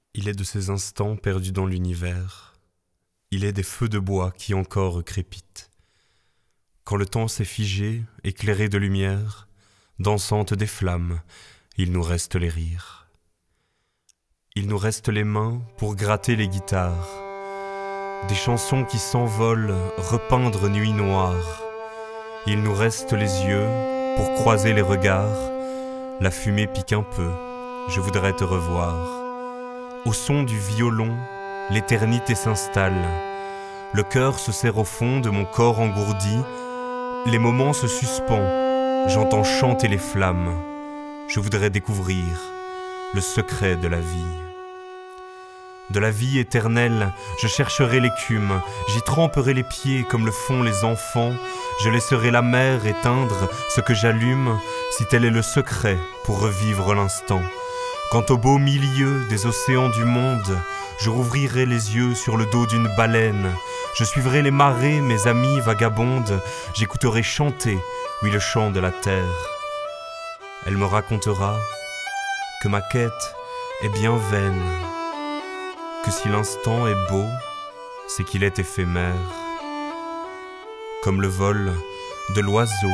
Il est de ces instants perdus dans l'univers. Il est des feux de bois qui encore crépitent. Quand le temps s'est figé, éclairé de lumière, dansantes des flammes, il nous reste les rires. Il nous reste les mains pour gratter les guitares, des chansons qui s'envolent, repeindre nuit noire. Il nous reste les yeux pour croiser les regards. La fumée pique un peu, je voudrais te revoir. Au son du violon, l'éternité s'installe. Le cœur se serre au fond de mon corps engourdi. Les moments se suspendent, j'entends chanter les flammes. Je voudrais découvrir le secret de la vie. De la vie éternelle, je chercherai l'écume, j'y tremperai les pieds comme le font les enfants. Je laisserai la mer éteindre ce que j'allume, si tel est le secret pour revivre l'instant. Quant au beau milieu des océans du monde, je rouvrirai les yeux sur le dos d'une baleine. Je suivrai les marées, mes amis vagabondes, j'écouterai chanter, oui, le chant de la terre. Elle me racontera que ma quête est bien vaine, que si l'instant est beau, c'est qu'il est éphémère, comme le vol de l'oiseau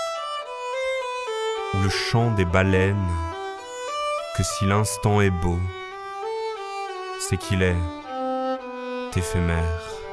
ou le chant des baleines, que si l'instant est beau, c'est qu'il est éphémère.